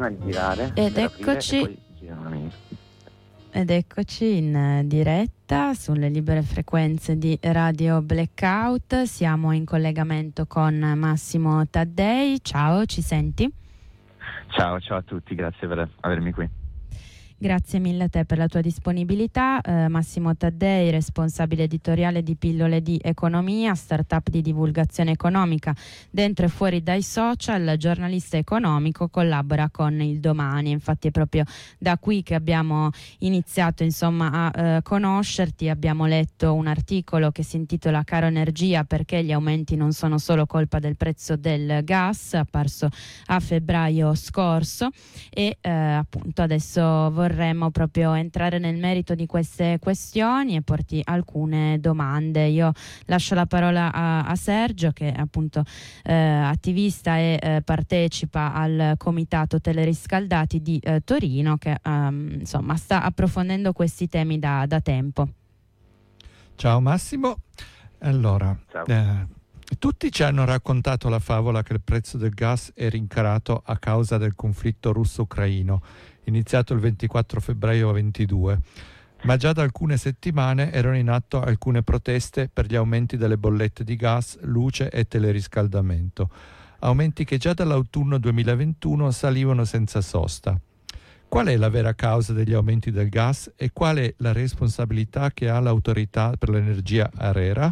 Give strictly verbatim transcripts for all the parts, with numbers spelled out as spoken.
prima di tirare. Ed per eccoci. aprire e poi girano. Ed eccoci in diretta sulle libere frequenze di Radio Blackout. Siamo in collegamento con Massimo Taddei. Ciao, ci senti? Ciao, ciao a tutti, grazie per avermi qui. Grazie mille a te per la tua disponibilità. Eh, Massimo Taddei, responsabile editoriale di Pillole di Economia, startup di divulgazione economica dentro e fuori dai social, giornalista economico, collabora con Il Domani. Infatti è proprio da qui che abbiamo iniziato insomma a eh, conoscerti. Abbiamo letto un articolo che si intitola Caro Energia, perché gli aumenti non sono solo colpa del prezzo del gas, apparso a febbraio scorso, e eh, appunto adesso vorrei vorremmo proprio entrare nel merito di queste questioni e porti alcune domande. Io lascio la parola a, a Sergio, che è appunto eh, attivista e eh, partecipa al Comitato Teleriscaldati di eh, Torino, che ehm, insomma sta approfondendo questi temi da, da tempo. Ciao Massimo. Allora, Ciao. Eh, tutti ci hanno raccontato la favola che il prezzo del gas è rincarato a causa del conflitto russo-ucraino, iniziato il ventiquattro febbraio ventidue, ma già da alcune settimane erano in atto alcune proteste per gli aumenti delle bollette di gas, luce e teleriscaldamento, aumenti che già dall'autunno duemilaventuno salivano senza sosta. Qual è la vera causa degli aumenti del gas e qual è la responsabilità che ha l'autorità per l'energia ARERA?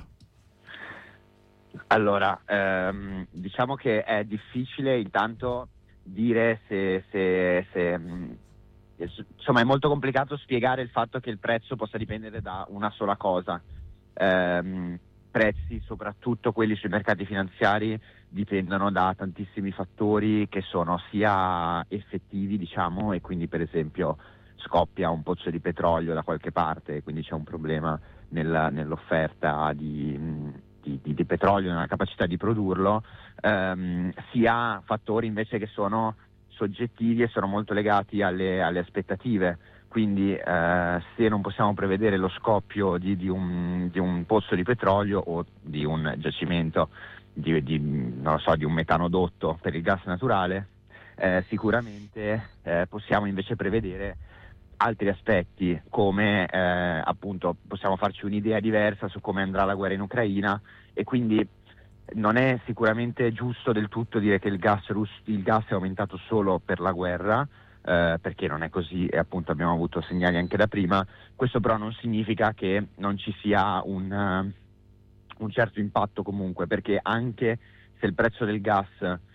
Allora, ehm, diciamo che è difficile intanto dire se, se, se mh, insomma è molto complicato spiegare il fatto che il prezzo possa dipendere da una sola cosa. Ehm, prezzi, soprattutto quelli sui mercati finanziari, dipendono da tantissimi fattori che sono sia effettivi, diciamo, e quindi per esempio scoppia un pozzo di petrolio da qualche parte, quindi c'è un problema nella, nell'offerta di, di, di, di petrolio, nella capacità di produrlo, ehm, sia fattori invece che sono soggettivi e sono molto legati alle, alle aspettative. Quindi eh, se non possiamo prevedere lo scoppio di, di, un, di un pozzo di petrolio o di un giacimento di, di, non lo so, di un metanodotto per il gas naturale, eh, sicuramente eh, possiamo invece prevedere altri aspetti, come eh, appunto possiamo farci un'idea diversa su come andrà la guerra in Ucraina, e quindi non è sicuramente giusto del tutto dire che il gas, rus- il gas è aumentato solo per la guerra, eh, perché non è così, e appunto abbiamo avuto segnali anche da prima. Questo però non significa che non ci sia un, uh, un certo impatto comunque, perché anche se il prezzo del gas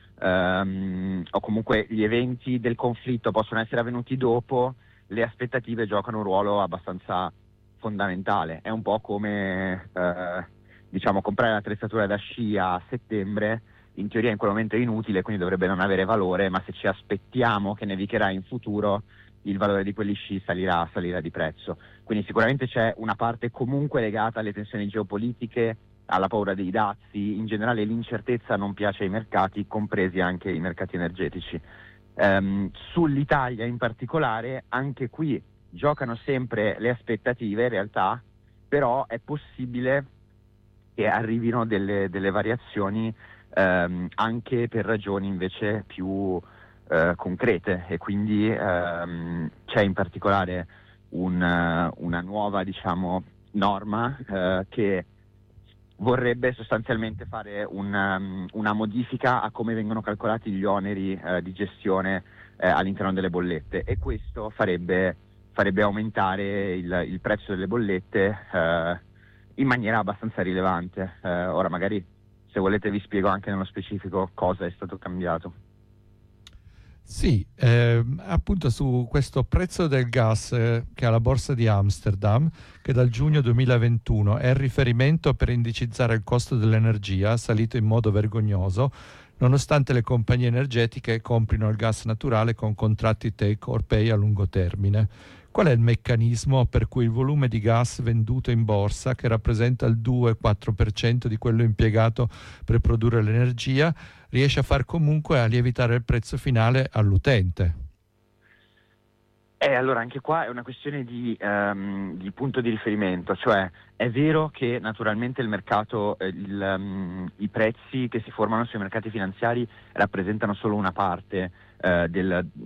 um, o comunque gli eventi del conflitto possono essere avvenuti dopo, le aspettative giocano un ruolo abbastanza fondamentale. È un po' come uh, diciamo comprare l'attrezzatura da sci a settembre. In teoria in quel momento è inutile, quindi dovrebbe non avere valore, ma se ci aspettiamo che nevicherà in futuro, il valore di quegli sci salirà, salirà di prezzo. Quindi sicuramente c'è una parte comunque legata alle tensioni geopolitiche, alla paura dei dazi. In generale l'incertezza non piace ai mercati, compresi anche i mercati energetici. Um, sull'Italia in particolare, anche qui giocano sempre le aspettative in realtà, però è possibile che arrivino delle, delle variazioni ehm, anche per ragioni invece più eh, concrete, e quindi ehm, c'è in particolare un, una nuova, diciamo, norma eh, che vorrebbe sostanzialmente fare una, una modifica a come vengono calcolati gli oneri eh, di gestione eh, all'interno delle bollette, e questo farebbe, farebbe aumentare il, il prezzo delle bollette eh, in maniera abbastanza rilevante. Eh, ora magari, se volete, vi spiego anche nello specifico cosa è stato cambiato. Sì, eh, appunto su questo prezzo del gas eh, che ha la borsa di Amsterdam, che dal giugno duemilaventuno è il riferimento per indicizzare il costo dell'energia, salito in modo vergognoso, nonostante le compagnie energetiche comprino il gas naturale con contratti take or pay a lungo termine. Qual è il meccanismo per cui il volume di gas venduto in borsa, che rappresenta il due quattro per cento di quello impiegato per produrre l'energia, riesce a far comunque a lievitare il prezzo finale all'utente? Eh, allora anche qua è una questione di, um, di punto di riferimento, cioè è vero che naturalmente il mercato, eh, il, um, i prezzi che si formano sui mercati finanziari rappresentano solo una parte eh, del,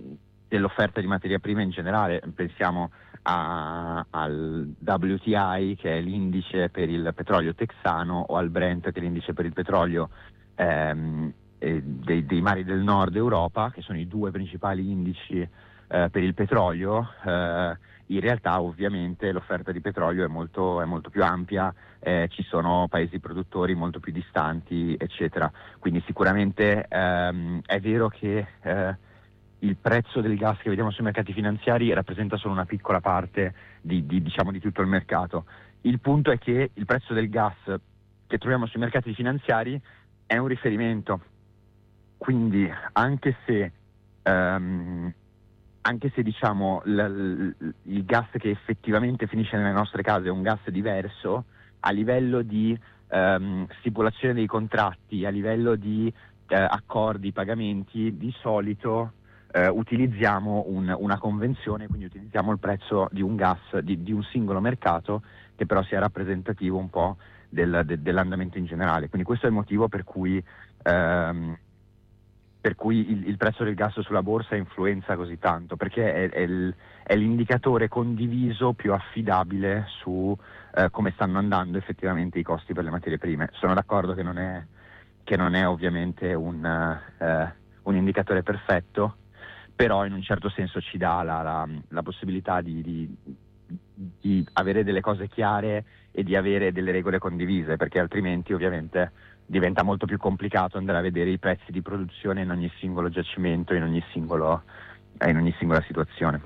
dell'offerta di materia prima in generale. Pensiamo a, al W T I, che è l'indice per il petrolio texano, o al Brent, che è l'indice per il petrolio ehm, eh, dei, dei mari del nord Europa, che sono i due principali indici eh, per il petrolio. Eh, in realtà ovviamente l'offerta di petrolio è molto, è molto più ampia, eh, ci sono paesi produttori molto più distanti, eccetera. Quindi sicuramente ehm, è vero che eh, il prezzo del gas che vediamo sui mercati finanziari rappresenta solo una piccola parte di, di, diciamo, di tutto il mercato. Il punto è che il prezzo del gas che troviamo sui mercati finanziari è un riferimento, quindi anche se um, anche se diciamo l, l, il gas che effettivamente finisce nelle nostre case è un gas diverso, a livello di um, stipulazione dei contratti, a livello di uh, accordi, pagamenti, di solito Uh, utilizziamo un, una convenzione, quindi utilizziamo il prezzo di un gas di, di un singolo mercato, che però sia rappresentativo un po' del, de, dell'andamento in generale. Quindi questo è il motivo per cui, um, per cui il, il prezzo del gas sulla borsa influenza così tanto, perché è, è, il, è l'indicatore condiviso più affidabile su uh, come stanno andando effettivamente i costi per le materie prime. Sono d'accordo che non è, che non è ovviamente un, uh, un indicatore perfetto, però in un certo senso ci dà la, la, la possibilità di, di, di avere delle cose chiare e di avere delle regole condivise, perché altrimenti ovviamente diventa molto più complicato andare a vedere i prezzi di produzione in ogni singolo giacimento, in ogni, singolo, eh, in ogni singola situazione.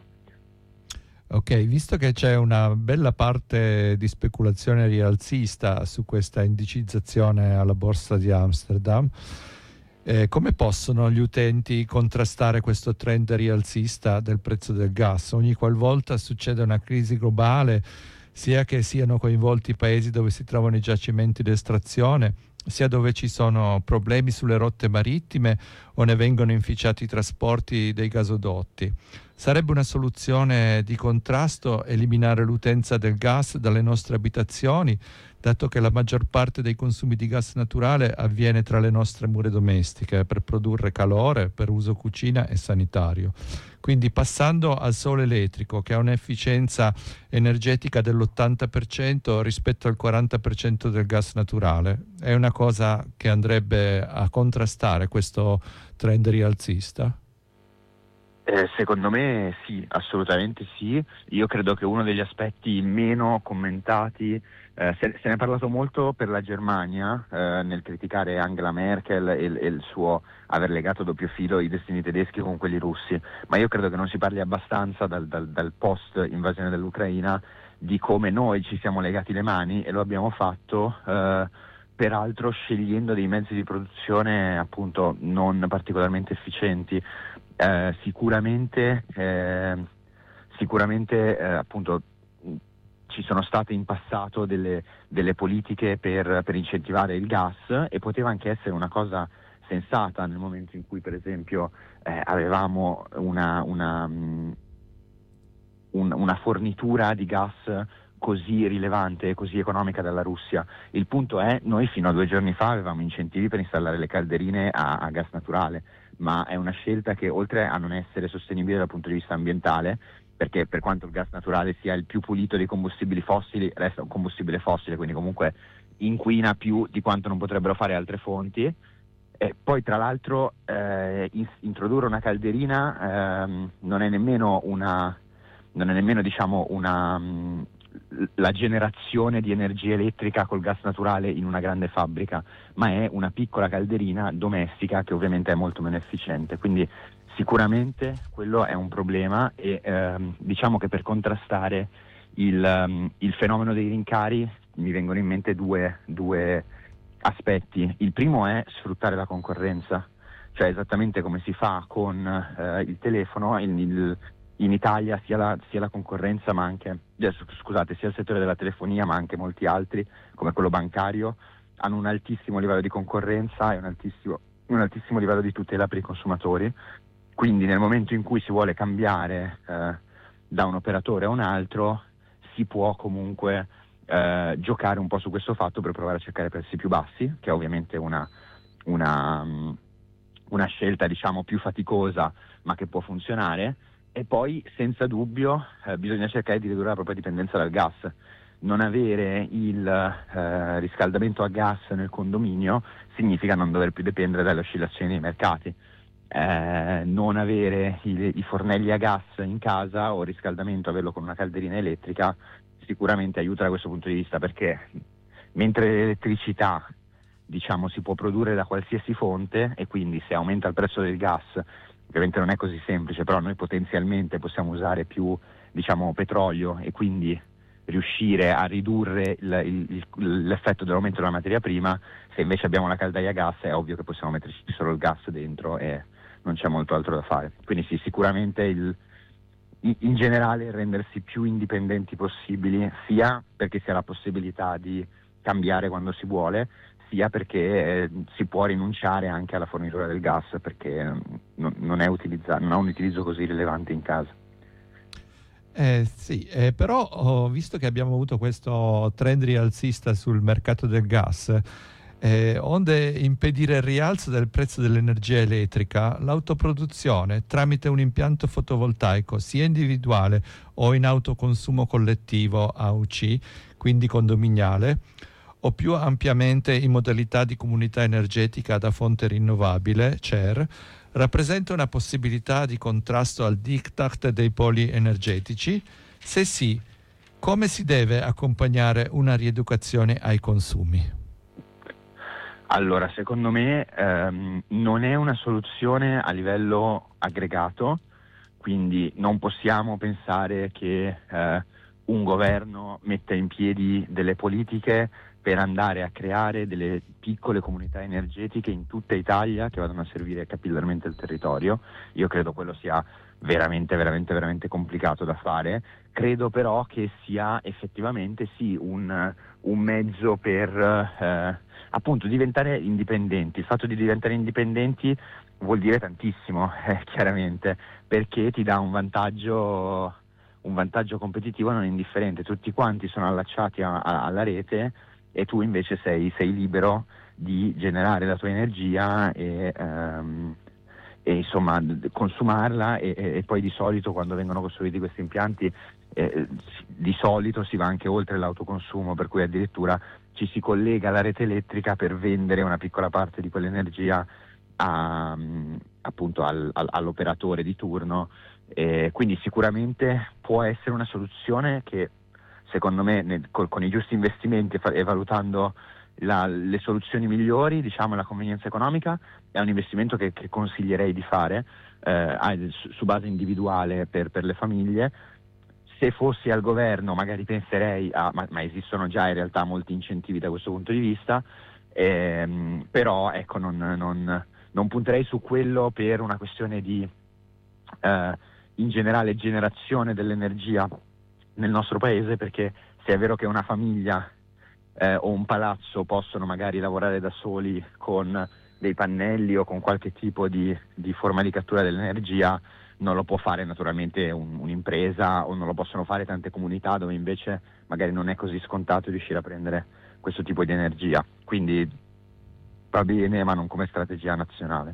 Ok, visto che c'è una bella parte di speculazione rialzista su questa indicizzazione alla borsa di Amsterdam, Eh, come possono gli utenti contrastare questo trend rialzista del prezzo del gas? Ogni qualvolta succede una crisi globale, sia che siano coinvolti i paesi dove si trovano i giacimenti di estrazione, sia dove ci sono problemi sulle rotte marittime o ne vengono inficiati i trasporti dei gasodotti. Sarebbe una soluzione di contrasto eliminare l'utenza del gas dalle nostre abitazioni, dato che la maggior parte dei consumi di gas naturale avviene tra le nostre mura domestiche per produrre calore, per uso cucina e sanitario. Quindi passando al sole elettrico, che ha un'efficienza energetica dell'ottanta per cento rispetto al quaranta per cento del gas naturale, è una cosa che andrebbe a contrastare questo trend rialzista? Eh, secondo me sì, assolutamente sì. Io credo che uno degli aspetti meno commentati, eh, se, se ne è parlato molto per la Germania, eh, nel criticare Angela Merkel e, e il suo aver legato a doppio filo i destini tedeschi con quelli russi, ma io credo che non si parli abbastanza dal, dal, dal post invasione dell'Ucraina di come noi ci siamo legati le mani, e lo abbiamo fatto eh, peraltro scegliendo dei mezzi di produzione appunto non particolarmente efficienti. Eh, sicuramente eh, sicuramente eh, appunto ci sono state in passato delle, delle politiche per, per incentivare il gas, e poteva anche essere una cosa sensata nel momento in cui per esempio eh, avevamo una, una, um, un, una fornitura di gas così rilevante e così economica dalla Russia. Il punto è, noi fino a due giorni fa avevamo incentivi per installare le calderine a, a gas naturale, ma è una scelta che, oltre a non essere sostenibile dal punto di vista ambientale, perché per quanto il gas naturale sia il più pulito dei combustibili fossili, resta un combustibile fossile, quindi comunque inquina più di quanto non potrebbero fare altre fonti. E poi tra l'altro eh, in, introdurre una calderina ehm, non è nemmeno una non è nemmeno diciamo una mh, la generazione di energia elettrica col gas naturale in una grande fabbrica, ma è una piccola calderina domestica che ovviamente è molto meno efficiente. Quindi sicuramente quello è un problema, e ehm, diciamo che per contrastare il, um, il fenomeno dei rincari mi vengono in mente due, due aspetti. Il primo è sfruttare la concorrenza, cioè esattamente come si fa con eh, il telefono. il, il In Italia sia la, sia la concorrenza, ma anche, eh, scusate, sia il settore della telefonia, ma anche molti altri, come quello bancario, hanno un altissimo livello di concorrenza e un altissimo, un altissimo livello di tutela per i consumatori. Quindi nel momento in cui si vuole cambiare eh, da un operatore a un altro, si può comunque eh, giocare un po' su questo fatto per provare a cercare prezzi più bassi, che è ovviamente una, una, una scelta diciamo più faticosa, ma che può funzionare. e poi senza dubbio eh, bisogna cercare di ridurre la propria dipendenza dal gas. Non avere il eh, riscaldamento a gas nel condominio significa non dover più dipendere dalle oscillazioni dei mercati. Eh, non avere i, i fornelli a gas in casa o riscaldamento, averlo con una calderina elettrica, sicuramente aiuta da questo punto di vista, perché mentre l'elettricità, diciamo, si può produrre da qualsiasi fonte, e quindi se aumenta il prezzo del gas, ovviamente non è così semplice, però noi potenzialmente possiamo usare più, diciamo, petrolio e quindi riuscire a ridurre il, il, l'effetto dell'aumento della materia prima. Se invece abbiamo la caldaia a gas è ovvio che possiamo metterci solo il gas dentro e non c'è molto altro da fare. Quindi sì, sicuramente il, in generale rendersi più indipendenti possibili, sia perché si ha la possibilità di cambiare quando si vuole, sia perché eh, si può rinunciare anche alla fornitura del gas, perché non, non, è utilizza- non ha un utilizzo così rilevante in casa. Eh, sì, eh, però ho visto che abbiamo avuto questo trend rialzista sul mercato del gas, eh, onde impedire il rialzo del prezzo dell'energia elettrica, l'autoproduzione tramite un impianto fotovoltaico sia individuale o in autoconsumo collettivo A U C, quindi condominiale, o più ampiamente in modalità di comunità energetica da fonte rinnovabile, C E R, rappresenta una possibilità di contrasto al diktat dei poli energetici? Se sì, come si deve accompagnare una rieducazione ai consumi? Allora, secondo me ehm, non è una soluzione a livello aggregato, quindi non possiamo pensare che eh, un governo metta in piedi delle politiche per andare a creare delle piccole comunità energetiche in tutta Italia che vadano a servire capillarmente il territorio. Io credo quello sia veramente, veramente, veramente complicato da fare. Credo però che sia effettivamente sì un, un mezzo per eh, appunto diventare indipendenti. Il fatto di diventare indipendenti vuol dire tantissimo, eh, chiaramente, perché ti dà un vantaggio, un vantaggio competitivo non indifferente. Tutti quanti sono allacciati a, a, alla rete, e tu invece sei, sei libero di generare la tua energia e, um, e insomma consumarla, e, e poi di solito quando vengono costruiti questi impianti eh, di solito si va anche oltre l'autoconsumo, per cui addirittura ci si collega alla rete elettrica per vendere una piccola parte di quell'energia a, appunto al, al, all'operatore di turno, eh, quindi sicuramente può essere una soluzione che secondo me nel, col, con i giusti investimenti fa, e valutando la, le soluzioni migliori, diciamo la convenienza economica, è un investimento che, che consiglierei di fare eh, su, su base individuale per, per le famiglie. Se fossi al governo magari penserei a, ma, ma esistono già in realtà molti incentivi da questo punto di vista, ehm, però ecco non, non, non punterei su quello per una questione di eh, in generale generazione dell'energia nel nostro paese, perché se è vero che una famiglia eh, o un palazzo possono magari lavorare da soli con dei pannelli o con qualche tipo di, di forma di cattura dell'energia, non lo può fare naturalmente un, un'impresa, o non lo possono fare tante comunità dove invece magari non è così scontato riuscire a prendere questo tipo di energia. Quindi va bene, ma non come strategia nazionale.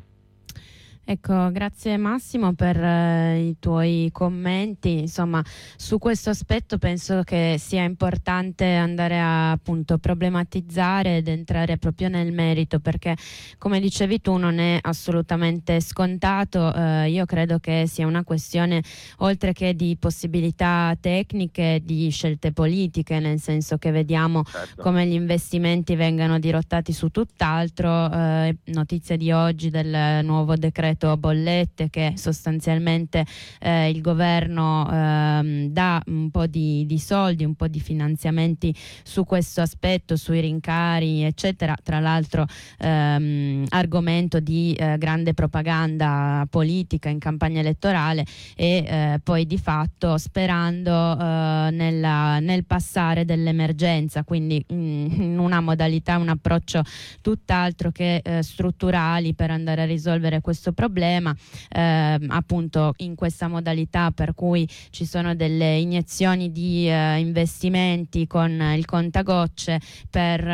Ecco, grazie Massimo per eh, i tuoi commenti. Insomma, su questo aspetto penso che sia importante andare a appunto problematizzare ed entrare proprio nel merito, perché come dicevi tu non è assolutamente scontato. Eh, io credo che sia una questione oltre che di possibilità tecniche, di scelte politiche, nel senso che vediamo certo. come gli investimenti vengano dirottati su tutt'altro. Eh, notizie di oggi del nuovo decreto bollette che sostanzialmente eh, il governo eh, dà un po' di, di soldi, un po' di finanziamenti su questo aspetto, sui rincari eccetera, tra l'altro ehm, argomento di eh, grande propaganda politica in campagna elettorale, e eh, poi di fatto sperando eh, nella, nel passare dell'emergenza, quindi in, in una modalità, un approccio tutt'altro che eh, strutturali per andare a risolvere questo problema. problema eh, appunto in questa modalità per cui ci sono delle iniezioni di eh, investimenti con il contagocce per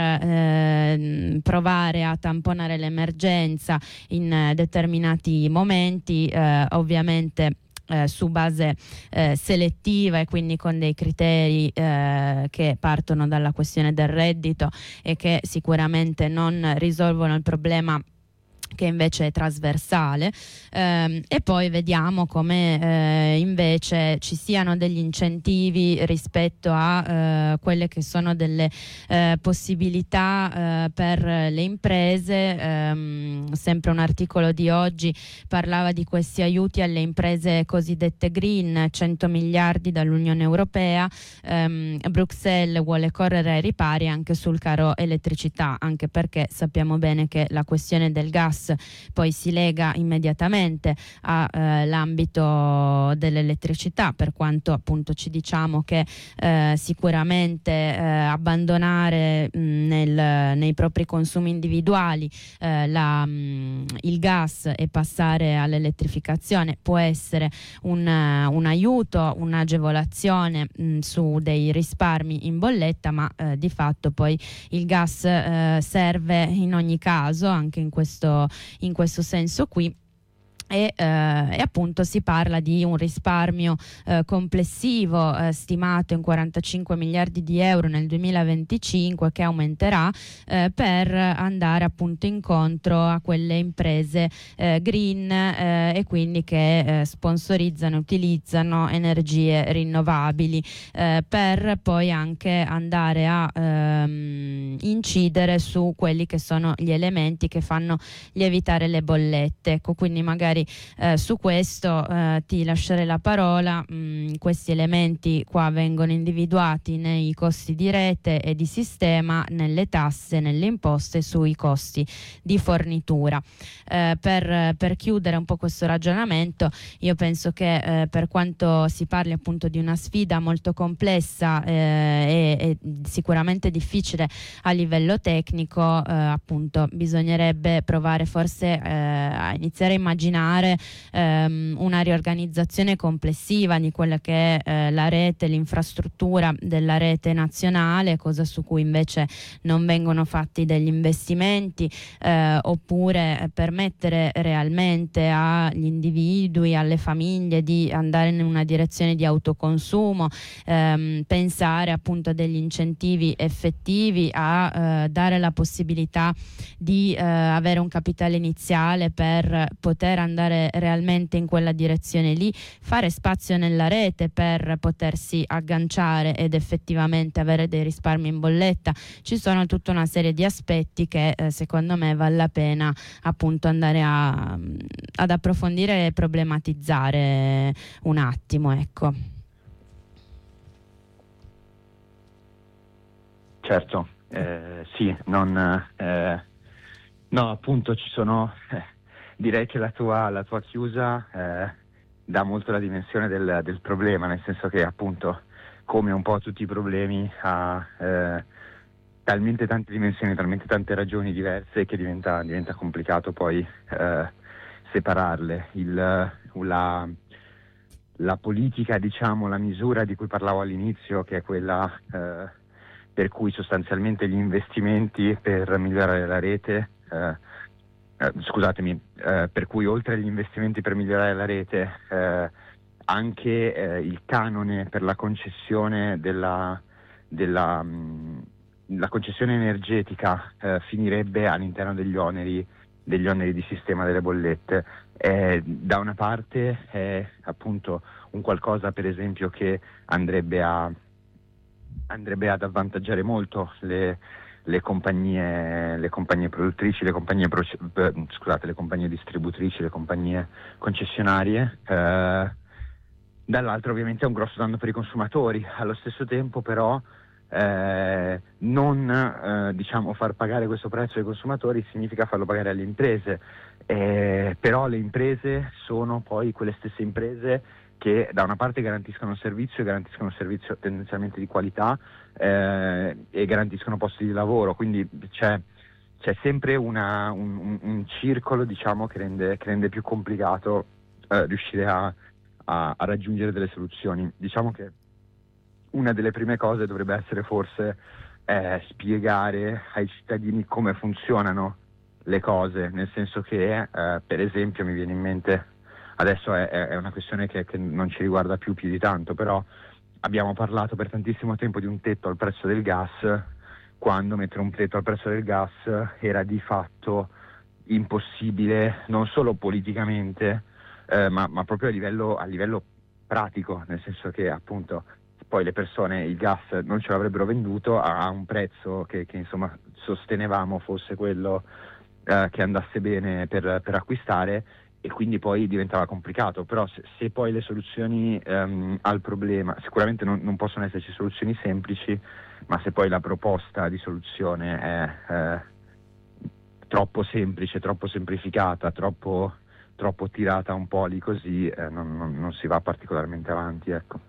eh, provare a tamponare l'emergenza in eh, determinati momenti. Eh, ovviamente Eh, su base eh, selettiva e quindi con dei criteri eh, che partono dalla questione del reddito e che sicuramente non risolvono il problema che invece è trasversale, ehm, e poi vediamo come eh, invece ci siano degli incentivi rispetto a eh, quelle che sono delle eh, possibilità eh, per le imprese. Ehm, sempre un articolo di oggi parlava di questi aiuti alle imprese cosiddette green, cento miliardi dall'Unione Europea. ehm, Bruxelles vuole correre ai ripari anche sul caro elettricità, anche perché sappiamo bene che la questione del gas poi si lega immediatamente all'ambito eh, dell'elettricità, per quanto appunto ci diciamo che eh, sicuramente eh, abbandonare mh, nel, nei propri consumi individuali eh, la, mh, il gas e passare all'elettrificazione può essere un, un aiuto, un'agevolazione mh, su dei risparmi in bolletta, ma eh, di fatto poi il gas eh, serve in ogni caso, anche in questo in questo senso qui. E, eh, e appunto si parla di un risparmio eh, complessivo eh, stimato in quarantacinque miliardi di euro nel duemilaventicinque, che aumenterà eh, per andare appunto incontro a quelle imprese eh, green eh, e quindi che eh, sponsorizzano e utilizzano energie rinnovabili, eh, per poi anche andare a ehm, incidere su quelli che sono gli elementi che fanno lievitare le bollette. Ecco, quindi magari Eh, su questo eh, ti lascerei la parola. Mm, questi elementi qua vengono individuati nei costi di rete e di sistema, nelle tasse, nelle imposte, sui costi di fornitura. Eh, per, per chiudere un po' questo ragionamento, io penso che eh, per quanto si parli appunto di una sfida molto complessa eh, e, e sicuramente difficile a livello tecnico, eh, appunto bisognerebbe provare forse eh, a iniziare a immaginare Ehm, una riorganizzazione complessiva di quella che è eh, la rete, l'infrastruttura della rete nazionale, cosa su cui invece non vengono fatti degli investimenti, eh, oppure permettere realmente agli individui, alle famiglie di andare in una direzione di autoconsumo, ehm, pensare appunto a degli incentivi effettivi, a eh, dare la possibilità di eh, avere un capitale iniziale per poter andare realmente in quella direzione lì, fare spazio nella rete per potersi agganciare ed effettivamente avere dei risparmi in bolletta. Ci sono tutta una serie di aspetti che eh, secondo me vale la pena appunto andare a, ad approfondire e problematizzare un attimo, ecco. Certo, eh, sì, non eh, no, appunto ci sono eh, direi che la tua, la tua chiusa eh, dà molto la dimensione del, del problema, nel senso che appunto, come un po' tutti i problemi, ha eh, talmente tante dimensioni, talmente tante ragioni diverse che diventa, diventa complicato poi eh, separarle. Il, la, la politica, diciamo, la misura di cui parlavo all'inizio, che è quella eh, per cui sostanzialmente gli investimenti per migliorare la rete eh, Eh, scusatemi, eh, per cui oltre agli investimenti per migliorare la rete, eh, anche eh, il canone per la concessione della, della mh, la concessione energetica eh, finirebbe all'interno degli oneri, degli oneri di sistema delle bollette. Eh, da una parte è appunto un qualcosa, per esempio, che andrebbe a andrebbe ad avvantaggiare molto le le compagnie, le compagnie produttrici, le compagnie proce- scusate, le compagnie distributrici, le compagnie concessionarie. Eh, dall'altro ovviamente è un grosso danno per i consumatori. Allo stesso tempo però eh, non eh, diciamo far pagare questo prezzo ai consumatori significa farlo pagare alle imprese. Eh, però le imprese sono poi quelle stesse imprese che da una parte garantiscono un servizio e garantiscono un servizio tendenzialmente di qualità eh, e garantiscono posti di lavoro, quindi c'è, c'è sempre una, un, un, un circolo, diciamo, che rende, che rende più complicato eh, riuscire a, a, a raggiungere delle soluzioni. Diciamo che una delle prime cose dovrebbe essere forse eh, spiegare ai cittadini come funzionano le cose, nel senso che eh, per esempio mi viene in mente adesso è, è una questione che, che non ci riguarda più più di tanto, però abbiamo parlato per tantissimo tempo di un tetto al prezzo del gas, quando mettere un tetto al prezzo del gas era di fatto impossibile, non solo politicamente, eh, ma, ma proprio a livello, a livello pratico, nel senso che appunto poi le persone il gas non ce l'avrebbero venduto a un prezzo che, che insomma sostenevamo fosse quello eh, che andasse bene per, per acquistare, e quindi poi diventava complicato. Però se, se poi le soluzioni ehm, al problema, sicuramente non, non possono esserci soluzioni semplici, ma se poi la proposta di soluzione è eh, troppo semplice, troppo semplificata, troppo, troppo tirata un po' lì così, eh, non, non, non si va particolarmente avanti, ecco.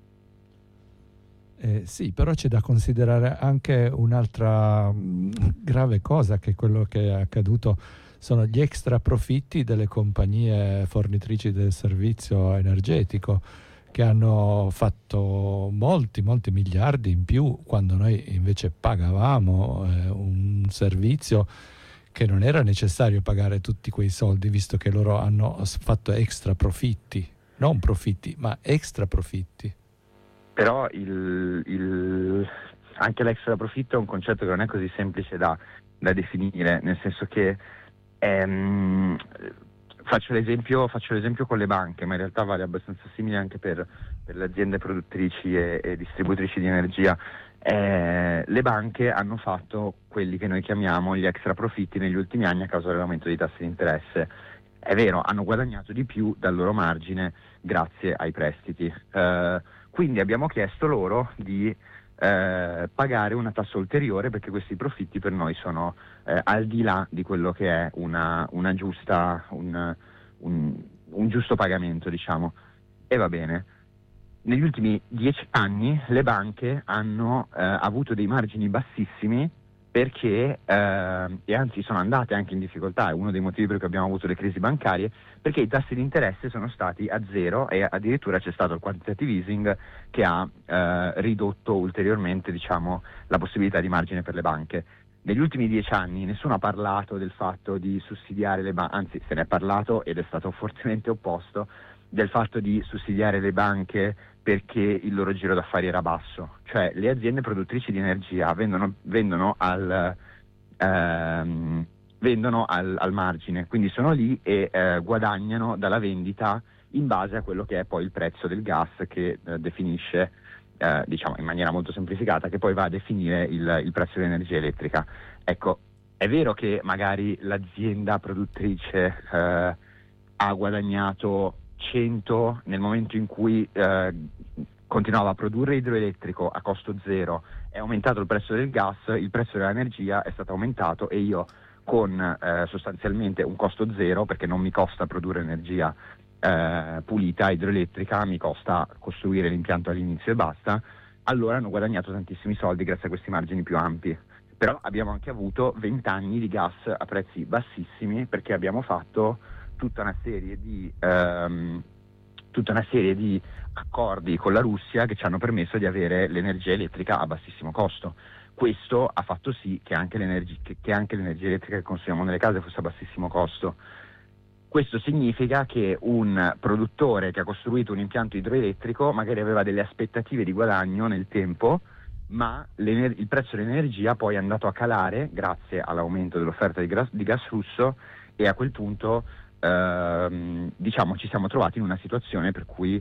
Eh, sì, però c'è da considerare anche un'altra mh, grave cosa, che quello che è accaduto sono gli extra profitti delle compagnie fornitrici del servizio energetico, che hanno fatto molti, molti miliardi in più, quando noi invece pagavamo eh, un servizio che non era necessario pagare tutti quei soldi, visto che loro hanno fatto extra profitti, non profitti, ma extra profitti. Però il, il, anche l'extra profitto è un concetto che non è così semplice da, da definire, nel senso che ehm, faccio, l'esempio, faccio l'esempio con le banche, ma in realtà vale abbastanza simile anche per, per le aziende produttrici e, e distributrici di energia. Eh, le banche hanno fatto quelli che noi chiamiamo gli extra profitti negli ultimi anni a causa dell'aumento dei tassi di interesse. È vero, hanno guadagnato di più dal loro margine grazie ai prestiti. Eh, quindi abbiamo chiesto loro di eh, pagare una tassa ulteriore, perché questi profitti per noi sono eh, al di là di quello che è una, una giusta, un, un, un giusto pagamento, diciamo. E va bene. Negli ultimi dieci anni le banche hanno eh, avuto dei margini bassissimi, perché, eh, e anzi sono andate anche in difficoltà, è uno dei motivi per cui abbiamo avuto le crisi bancarie, perché i tassi di interesse sono stati a zero e addirittura c'è stato il quantitative easing che ha eh, ridotto ulteriormente, diciamo, la possibilità di margine per le banche. Negli ultimi dieci anni nessuno ha parlato del fatto di sussidiare le banche, anzi se ne è parlato ed è stato fortemente opposto, del fatto di sussidiare le banche perché il loro giro d'affari era basso. Cioè le aziende produttrici di energia vendono, vendono, al, ehm, vendono al, al margine, quindi sono lì e eh, guadagnano dalla vendita in base a quello che è poi il prezzo del gas, che eh, definisce, eh, diciamo in maniera molto semplificata, che poi va a definire il, il prezzo dell'energia elettrica. Ecco, è vero che magari l'azienda produttrice eh, ha guadagnato cento nel momento in cui eh, continuava a produrre idroelettrico a costo zero, è aumentato il prezzo del gas, il prezzo dell'energia è stato aumentato e io con eh, sostanzialmente un costo zero, perché non mi costa produrre energia eh, pulita idroelettrica, mi costa costruire l'impianto all'inizio e basta, allora hanno guadagnato tantissimi soldi grazie a questi margini più ampi. Però abbiamo anche avuto venti anni di gas a prezzi bassissimi, perché abbiamo fatto tutta una serie di ehm, tutta una serie di accordi con la Russia che ci hanno permesso di avere l'energia elettrica a bassissimo costo. Questo ha fatto sì che anche l'energia, che, che anche l'energia elettrica che consumiamo nelle case fosse a bassissimo costo. Questo significa che un produttore che ha costruito un impianto idroelettrico magari aveva delle aspettative di guadagno nel tempo, ma il prezzo dell'energia poi è andato a calare grazie all'aumento dell'offerta di gas, di gas russo, e a quel punto Ehm, diciamo ci siamo trovati in una situazione per cui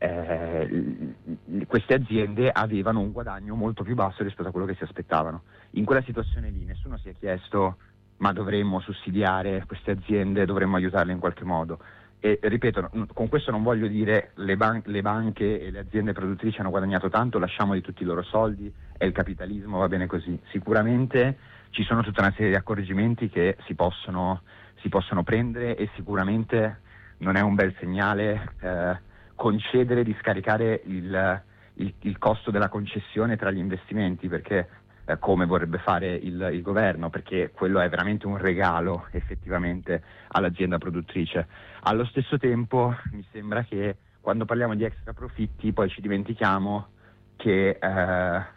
eh, queste aziende avevano un guadagno molto più basso rispetto a quello che si aspettavano. In quella situazione lì nessuno si è chiesto: ma dovremmo sussidiare queste aziende, dovremmo aiutarle in qualche modo? E ripeto, con questo non voglio dire le, ban- le banche e le aziende produttrici hanno guadagnato tanto, lasciamoli tutti i loro soldi, è il capitalismo, va bene così. Sicuramente ci sono tutta una serie di accorgimenti che si possono si possono prendere, e sicuramente non è un bel segnale eh, concedere di scaricare il, il, il costo della concessione tra gli investimenti, perché eh, come vorrebbe fare il, il governo, perché quello è veramente un regalo effettivamente all'azienda produttrice. Allo stesso tempo mi sembra che quando parliamo di extra profitti poi ci dimentichiamo che eh,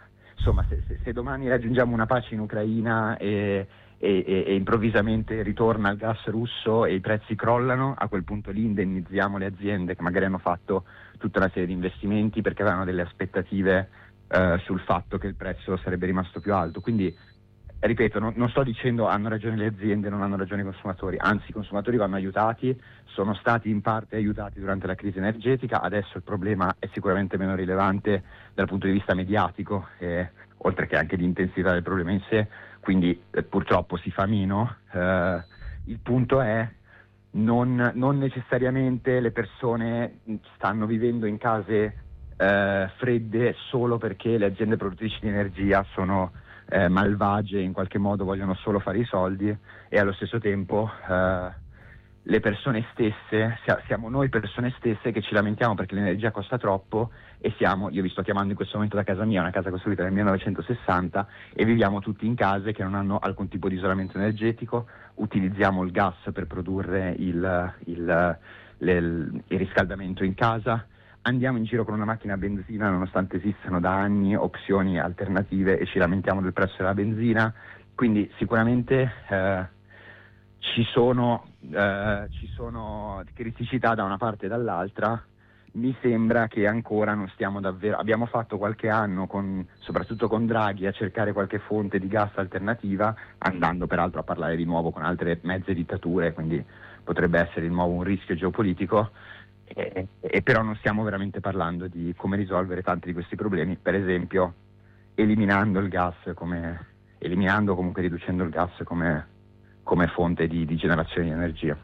insomma, se, se, se domani raggiungiamo una pace in Ucraina e, e, e, e improvvisamente ritorna il gas russo e i prezzi crollano, a quel punto lì indennizziamo le aziende che magari hanno fatto tutta una serie di investimenti perché avevano delle aspettative eh, sul fatto che il prezzo sarebbe rimasto più alto. Quindi, ripeto, non, non sto dicendo hanno ragione le aziende, non hanno ragione i consumatori, anzi i consumatori vanno aiutati, sono stati in parte aiutati durante la crisi energetica, adesso il problema è sicuramente meno rilevante dal punto di vista mediatico, eh, oltre che anche di intensità del problema in sé, quindi eh, purtroppo si fa meno. Eh, il punto è non, non necessariamente le persone stanno vivendo in case eh, fredde solo perché le aziende produttrici di energia sono Eh, malvagie, in qualche modo vogliono solo fare i soldi, e allo stesso tempo eh, le persone stesse, siamo noi persone stesse che ci lamentiamo perché l'energia costa troppo e siamo, io vi sto chiamando in questo momento da casa mia, una casa costruita nel millenovecentosessanta, e viviamo tutti in case che non hanno alcun tipo di isolamento energetico, utilizziamo il gas per produrre il, il, le, il riscaldamento in casa, andiamo in giro con una macchina a benzina nonostante esistano da anni opzioni alternative e ci lamentiamo del prezzo della benzina. Quindi sicuramente eh, ci sono, eh, ci sono criticità da una parte e dall'altra. Mi sembra che ancora non stiamo davvero, abbiamo fatto qualche anno con, soprattutto con Draghi, a cercare qualche fonte di gas alternativa, andando peraltro a parlare di nuovo con altre mezze dittature, quindi potrebbe essere di nuovo un rischio geopolitico. E, e però non stiamo veramente parlando di come risolvere tanti di questi problemi, per esempio eliminando il gas come eliminando comunque riducendo il gas come, come fonte di, di generazione di energia.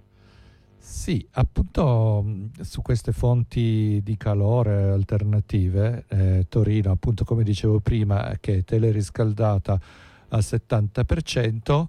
Sì, appunto su queste fonti di calore alternative, eh, Torino, appunto come dicevo prima, che è teleriscaldata al settanta per cento,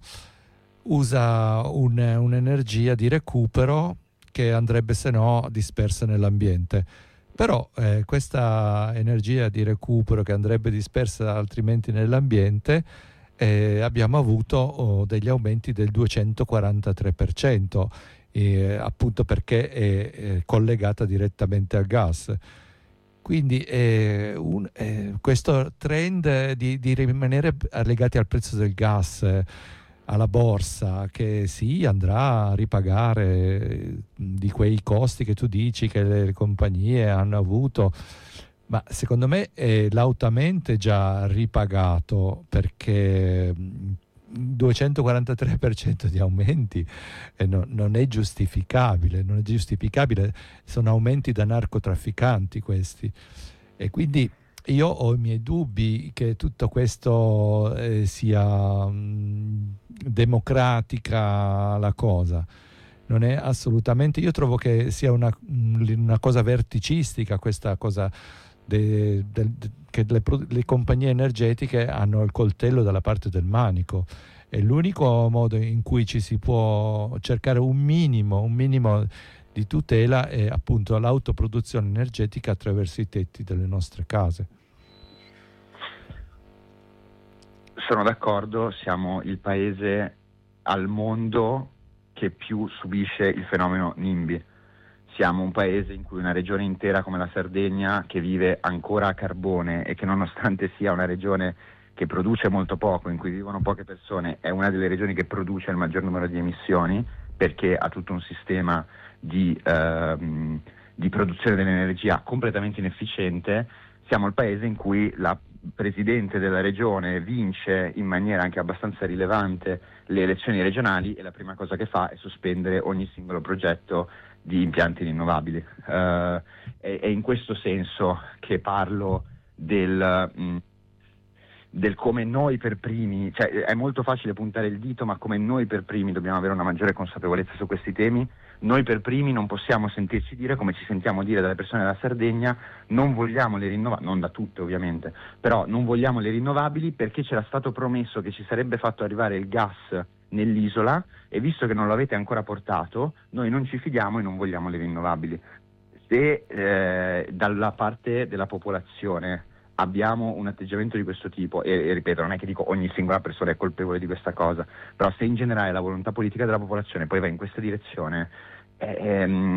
usa un, un'energia di recupero che andrebbe se no dispersa nell'ambiente. Però eh, questa energia di recupero che andrebbe dispersa altrimenti nell'ambiente, eh, abbiamo avuto oh, degli aumenti del duecentoquarantatré per cento, eh, appunto perché è, è collegata direttamente al gas. Quindi eh, un, eh, questo trend di, di rimanere legati al prezzo del gas, eh, alla borsa, che sì, andrà a ripagare di quei costi che tu dici che le compagnie hanno avuto, ma secondo me è lautamente già ripagato, perché duecentoquarantatré per cento di aumenti eh, no, non è giustificabile, non è giustificabile, sono aumenti da narcotrafficanti questi, e quindi io ho i miei dubbi che tutto questo eh, sia mh, democratica la cosa. Non è assolutamente, io trovo che sia una, una cosa verticistica questa cosa de, de, de, che le, le compagnie energetiche hanno il coltello dalla parte del manico. È l'unico modo in cui ci si può cercare un minimo, un minimo di tutela è appunto l'autoproduzione energetica attraverso i tetti delle nostre case. Sono d'accordo, siamo il paese al mondo che più subisce il fenomeno NIMBY. Siamo un paese in cui una regione intera come la Sardegna, che vive ancora a carbone e che nonostante sia una regione che produce molto poco, in cui vivono poche persone, è una delle regioni che produce il maggior numero di emissioni, perché ha tutto un sistema di, ehm, di produzione dell'energia completamente inefficiente. Siamo il paese in cui la presidente della regione vince in maniera anche abbastanza rilevante le elezioni regionali e la prima cosa che fa è sospendere ogni singolo progetto di impianti rinnovabili. Uh, è, è in questo senso che parlo del, mh, del come noi per primi, cioè è molto facile puntare il dito, ma come noi per primi dobbiamo avere una maggiore consapevolezza su questi temi. Noi per primi non possiamo sentirci dire, come ci sentiamo dire dalle persone della Sardegna, non vogliamo le rinnovabili, non da tutte ovviamente, però non vogliamo le rinnovabili perché c'era stato promesso che ci sarebbe fatto arrivare il gas nell'isola e visto che non lo avete ancora portato, noi non ci fidiamo e non vogliamo le rinnovabili. Se eh, dalla parte della popolazione abbiamo un atteggiamento di questo tipo, e, e ripeto, non è che dico ogni singola persona è colpevole di questa cosa, però se in generale la volontà politica della popolazione poi va in questa direzione, ehm,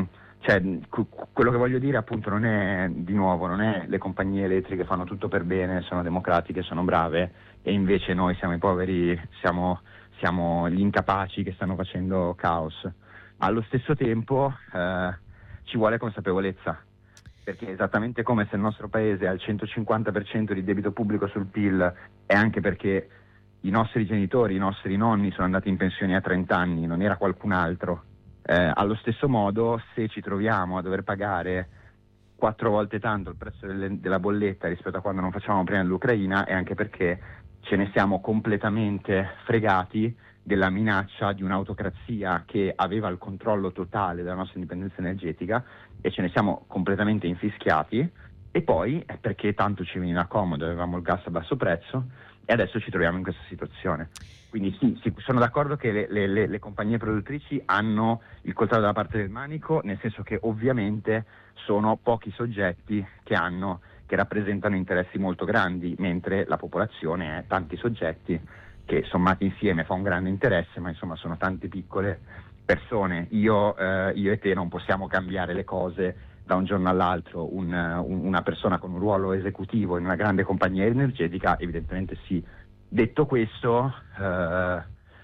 cioè, cu- quello che voglio dire appunto non è, di nuovo, non è le compagnie elettriche fanno tutto per bene, sono democratiche, sono brave, e invece noi siamo i poveri, siamo, siamo gli incapaci che stanno facendo caos. Allo stesso tempo eh, ci vuole consapevolezza, perché esattamente come se il nostro paese ha il centocinquanta per cento di debito pubblico sul P I L, è anche perché i nostri genitori, i nostri nonni sono andati in pensione a trenta anni, non era qualcun altro. Eh, allo stesso modo, se ci troviamo a dover pagare quattro volte tanto il prezzo delle, della bolletta rispetto a quando non facevamo prima dell'Ucraina, è anche perché ce ne siamo completamente fregati della minaccia di un'autocrazia che aveva il controllo totale della nostra indipendenza energetica, e ce ne siamo completamente infischiati, e poi è perché tanto ci veniva comodo, avevamo il gas a basso prezzo e adesso ci troviamo in questa situazione. Quindi sì, sì, sono d'accordo che le, le, le, le compagnie produttrici hanno il coltello dalla parte del manico, nel senso che ovviamente sono pochi soggetti che hanno, che rappresentano interessi molto grandi, mentre la popolazione è tanti soggetti che sommati insieme fa un grande interesse, ma insomma sono tante piccole persone. Io, eh, io e te non possiamo cambiare le cose da un giorno all'altro. Un, un, una persona con un ruolo esecutivo in una grande compagnia energetica evidentemente sì. Detto questo, eh,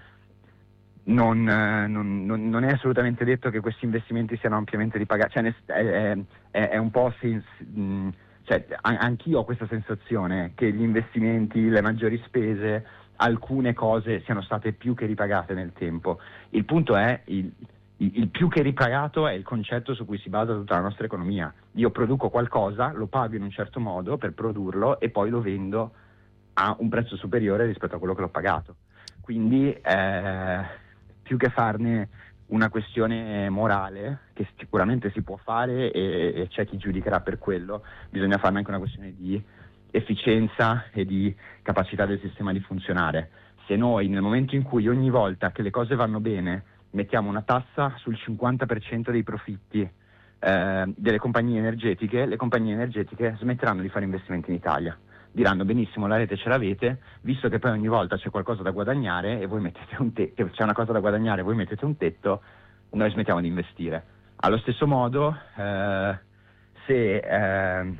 non, non, non, non è assolutamente detto che questi investimenti siano ampiamente ripagati, cioè, è, è, è un po' sens- mh, cioè, anch'io ho questa sensazione che gli investimenti, le maggiori spese, alcune cose siano state più che ripagate nel tempo. Il punto è il, il, il più che ripagato è il concetto su cui si basa tutta la nostra economia. Io produco qualcosa, lo pago in un certo modo per produrlo e poi lo vendo a un prezzo superiore rispetto a quello che l'ho pagato. Quindi eh, più che farne una questione morale, che sicuramente si può fare e, e c'è chi giudicherà per quello, bisogna farne anche una questione di efficienza e di capacità del sistema di funzionare. Se noi nel momento in cui ogni volta che le cose vanno bene mettiamo una tassa sul cinquanta per cento dei profitti eh, delle compagnie energetiche, le compagnie energetiche smetteranno di fare investimenti in Italia. Diranno benissimo, la rete ce l'avete, visto che poi ogni volta c'è qualcosa da guadagnare e voi mettete un tetto, c'è una cosa da guadagnare e voi mettete un tetto, noi smettiamo di investire. Allo stesso modo, eh, se eh,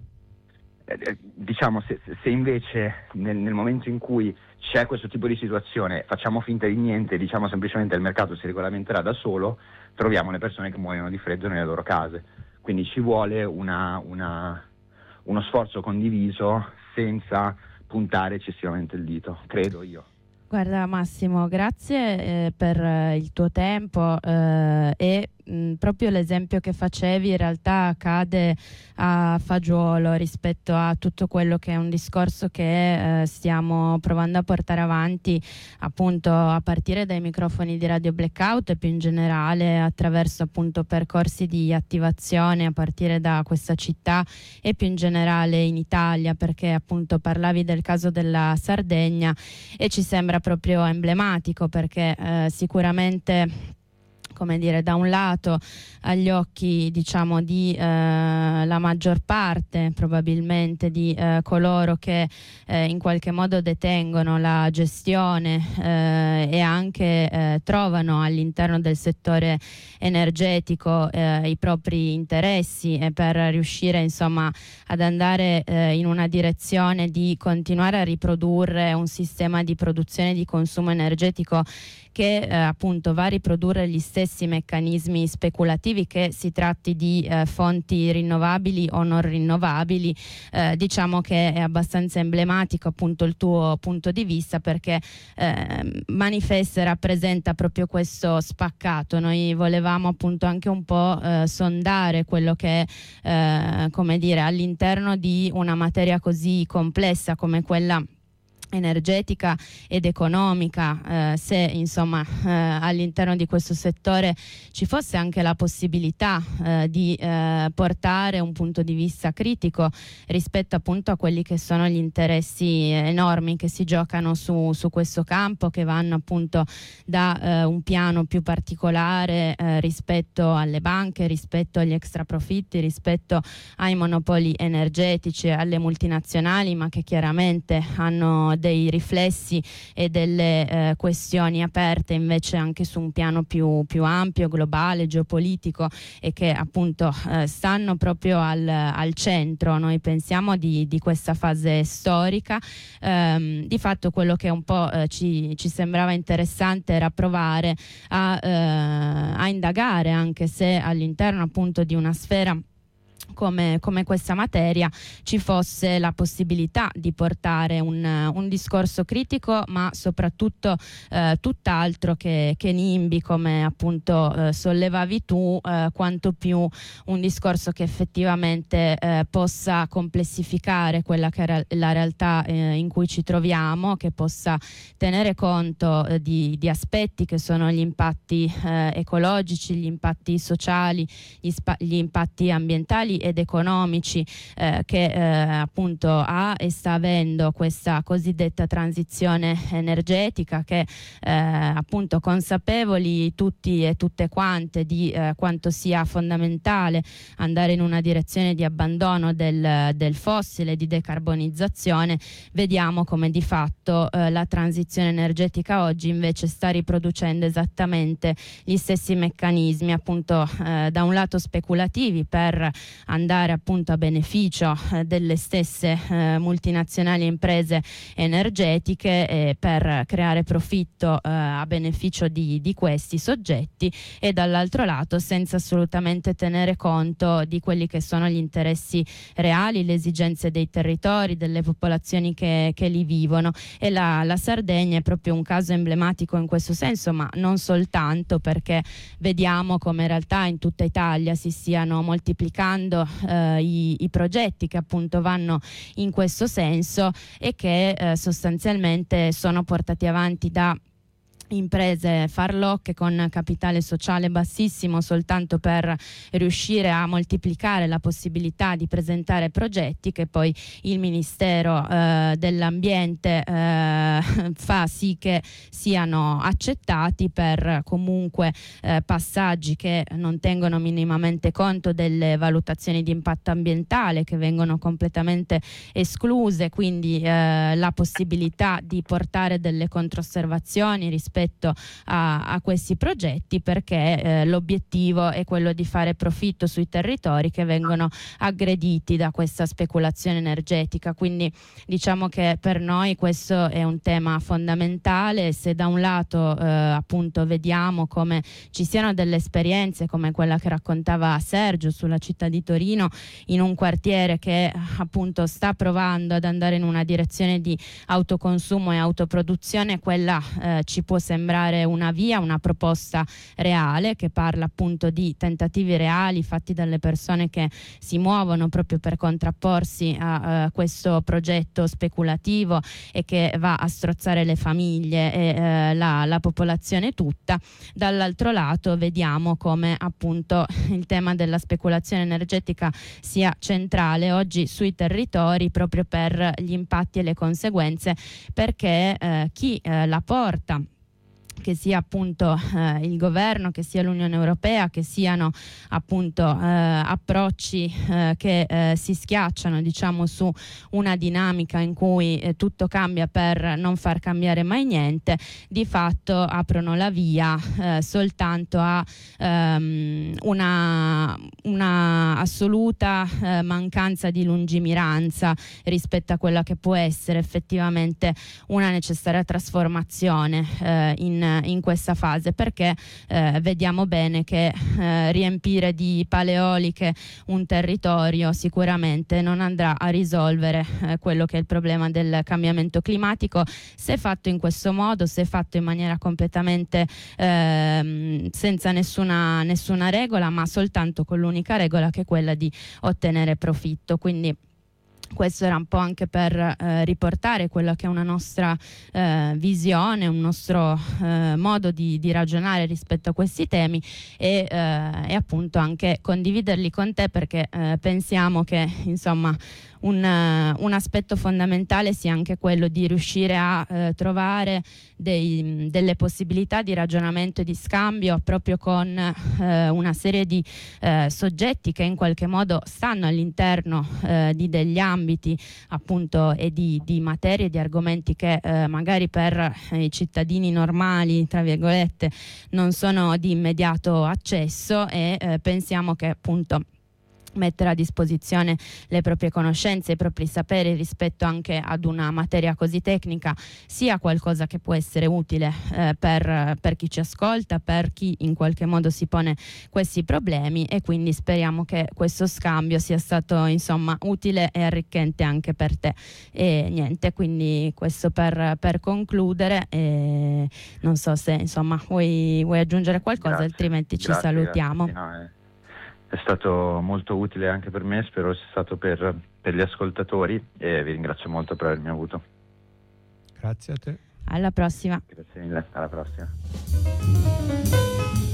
diciamo se, se invece nel, nel momento in cui c'è questo tipo di situazione facciamo finta di niente, diciamo semplicemente il mercato si regolamenterà da solo, troviamo le persone che muoiono di freddo nelle loro case. Quindi ci vuole una, una, uno sforzo condiviso senza puntare eccessivamente il dito, credo io. Guarda Massimo, grazie eh, per eh, il tuo tempo eh, e mh, proprio l'esempio che facevi in realtà cade a fagiolo rispetto a tutto quello che è un discorso che eh, stiamo provando a portare avanti appunto a partire dai microfoni di Radio Blackout e più in generale attraverso appunto percorsi di attivazione a partire da questa città e più in generale in Italia, perché appunto parlavi del caso della Sardegna e ci sembra proprio emblematico perché eh, sicuramente, come dire, da un lato agli occhi diciamo di eh, la maggior parte probabilmente di eh, coloro che eh, in qualche modo detengono la gestione eh, e anche eh, trovano all'interno del settore energetico eh, i propri interessi e per riuscire insomma ad andare eh, in una direzione di continuare a riprodurre un sistema di produzione e di consumo energetico che eh, appunto va a riprodurre gli stessi meccanismi speculativi, che si tratti di eh, fonti rinnovabili o non rinnovabili. Eh, diciamo che è abbastanza emblematico appunto il tuo punto di vista, perché eh, manifesta e rappresenta proprio questo spaccato. Noi volevamo appunto anche un po' eh, sondare quello che è eh, come dire all'interno di una materia così complessa come quella energetica ed economica, eh, se insomma eh, all'interno di questo settore ci fosse anche la possibilità eh, di eh, portare un punto di vista critico rispetto appunto a quelli che sono gli interessi enormi che si giocano su, su questo campo, che vanno appunto da eh, un piano più particolare eh, rispetto alle banche, rispetto agli extra profitti, rispetto ai monopoli energetici, alle multinazionali, ma che chiaramente hanno dei riflessi e delle eh, questioni aperte invece anche su un piano più, più ampio, globale, geopolitico, e che appunto eh, stanno proprio al, al centro, noi pensiamo, di, di questa fase storica. Ehm, di fatto quello che un po' eh, ci, ci sembrava interessante era provare a, eh, a indagare, anche se all'interno appunto di una sfera Come, come questa materia ci fosse la possibilità di portare un, un discorso critico, ma soprattutto eh, tutt'altro che, che nimbi, come appunto eh, sollevavi tu, eh, quanto più un discorso che effettivamente eh, possa complessificare quella che è la realtà eh, in cui ci troviamo, che possa tenere conto eh, di, di aspetti che sono gli impatti eh, ecologici, gli impatti sociali, gli, spa- gli impatti ambientali ed economici eh, che eh, appunto ha e sta avendo questa cosiddetta transizione energetica, che eh, appunto consapevoli tutti e tutte quante di eh, quanto sia fondamentale andare in una direzione di abbandono del, del fossile, di decarbonizzazione, vediamo come di fatto eh, la transizione energetica oggi invece sta riproducendo esattamente gli stessi meccanismi, appunto eh, da un lato speculativi per andare appunto a beneficio eh, delle stesse eh, multinazionali imprese energetiche e per creare profitto eh, a beneficio di, di questi soggetti, e dall'altro lato senza assolutamente tenere conto di quelli che sono gli interessi reali, le esigenze dei territori, delle popolazioni che, che li vivono. E la, la Sardegna è proprio un caso emblematico in questo senso, ma non soltanto, perché vediamo come in realtà in tutta Italia si stiano moltiplicando eh, i, i progetti che appunto vanno in questo senso e che eh, sostanzialmente sono portati avanti da imprese farlocche con capitale sociale bassissimo, soltanto per riuscire a moltiplicare la possibilità di presentare progetti che poi il Ministero eh, dell'Ambiente eh, fa sì che siano accettati per comunque eh, passaggi che non tengono minimamente conto delle valutazioni di impatto ambientale, che vengono completamente escluse, quindi eh, la possibilità di portare delle controsservazioni rispetto A, a questi progetti, perché eh, l'obiettivo è quello di fare profitto sui territori che vengono aggrediti da questa speculazione energetica. Quindi diciamo che per noi questo è un tema fondamentale. Se da un lato eh, appunto vediamo come ci siano delle esperienze come quella che raccontava Sergio sulla città di Torino, in un quartiere che appunto sta provando ad andare in una direzione di autoconsumo e autoproduzione, quella eh, ci può sembrare una via, una proposta reale che parla appunto di tentativi reali fatti dalle persone che si muovono proprio per contrapporsi a uh, questo progetto speculativo e che va a strozzare le famiglie e uh, la, la popolazione tutta. Dall'altro lato vediamo come appunto il tema della speculazione energetica sia centrale oggi sui territori, proprio per gli impatti e le conseguenze, perché uh, chi uh, la porta, che sia appunto eh, il governo, che sia l'Unione Europea, che siano appunto eh, approcci eh, che eh, si schiacciano diciamo su una dinamica in cui eh, tutto cambia per non far cambiare mai niente, di fatto aprono la via eh, soltanto a ehm, una, una assoluta eh, mancanza di lungimiranza rispetto a quella che può essere effettivamente una necessaria trasformazione eh, in in questa fase, perché eh, vediamo bene che eh, riempire di pale eoliche un territorio sicuramente non andrà a risolvere eh, quello che è il problema del cambiamento climatico, se fatto in questo modo, se fatto in maniera completamente eh, senza nessuna, nessuna regola, ma soltanto con l'unica regola che è quella di ottenere profitto. Quindi questo era un po' anche per eh, riportare quella che è una nostra eh, visione, un nostro eh, modo di, di ragionare rispetto a questi temi e, eh, e appunto anche condividerli con te, perché eh, pensiamo che insomma un, uh, un aspetto fondamentale sia anche quello di riuscire a uh, trovare dei, delle possibilità di ragionamento e di scambio proprio con uh, una serie di uh, soggetti che in qualche modo stanno all'interno uh, di degli ambiti appunto e di, di materie, di argomenti che uh, magari per i cittadini normali, tra virgolette, non sono di immediato accesso, e uh, pensiamo che appunto mettere a disposizione le proprie conoscenze, i propri saperi rispetto anche ad una materia così tecnica sia qualcosa che può essere utile eh, per, per chi ci ascolta, per chi in qualche modo si pone questi problemi, e quindi speriamo che questo scambio sia stato insomma utile e arricchente anche per te. E niente, quindi questo per, per concludere, e non so se insomma vuoi, vuoi aggiungere qualcosa, Grazie. altrimenti ci Grazie, salutiamo. grazie. No, è... È stato molto utile anche per me, spero sia stato per, per gli ascoltatori, e vi ringrazio molto per avermi avuto. Grazie a te. Alla prossima. Grazie mille, alla prossima.